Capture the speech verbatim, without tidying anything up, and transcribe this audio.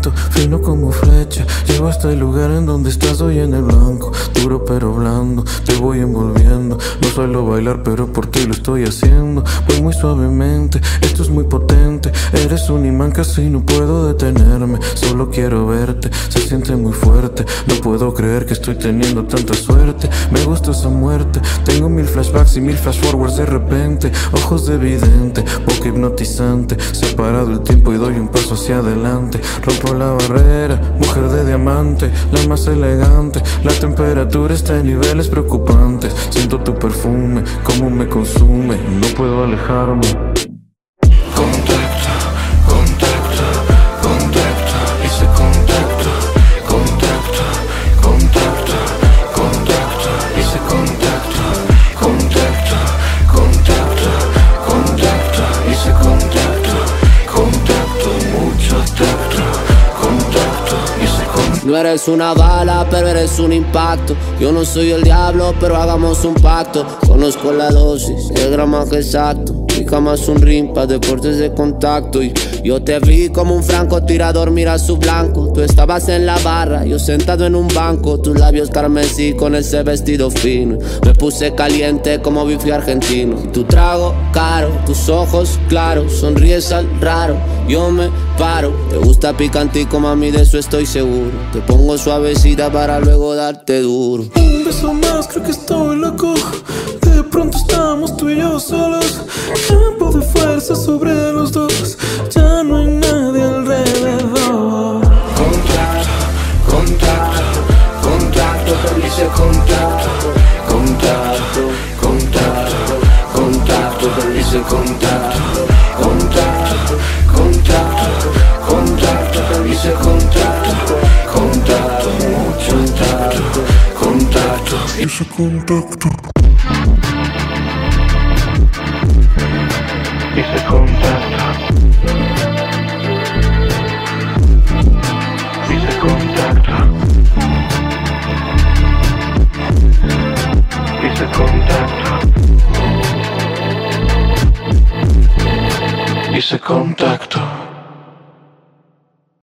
movimiento, fino como flecha. Llego hasta el lugar en donde estás hoy en el blanco. Duro pero blando, te voy envolviendo. No suelo bailar pero por ti lo estoy haciendo. Voy muy suavemente, esto es muy potente. Eres un imán, casi no puedo detenerme. Solo quiero verte, se siente muy fuerte. No puedo creer que estoy teniendo tanta suerte. Me gusta esa muerte, tengo mil flashbacks y mil flash forwards de repente. Ojos de vidente, boca hipnotizante. Separado el tiempo y doy un paso hacia adelante. Rompo la barrera, mujer de diamante, la más elegante. La temperatura está en niveles preocupantes. Siento tu perfume, cómo me consume. No puedo alejarme. Contacto, contacto, contacto. Hice contacto, contacto, contacto, contacto. Hice contacto, contacto, contacto, contacto. Hice contacto, contacto, mucho tacto, contacto. Hice contacto. No eres una bala, pero eres un impacto. Yo no soy el diablo, pero hagamos un pacto. Conozco la dosis, el gramaje exacto. Y jamás un ring pa' deportes de contacto. Y yo te vi como un francotirador, mira su blanco. Tú estabas en la barra, yo sentado en un banco. Tus labios carmesí con ese vestido fino. Me puse caliente como bife argentino. Tu trago caro, tus ojos claros. Sonríes al raro, yo me paro. Te gusta picantico, mami, de eso estoy seguro. Te pongo suavecita para luego darte duro. Un beso más, creo que estoy loco. De pronto estamos tú y yo solos. Campo de fuerza sobre los dos. Ya no hay nadie alrededor. Contacto, contacto, contacto. Te hice contacto, contacto, contacto, contacto. Te hice contacto, contacto, contacto, contacto. Te hice contacto, contacto, mucho tacto, contacto. Hice contacto. Hice contacto. Hice contacto. Hice contacto. Hice contacto.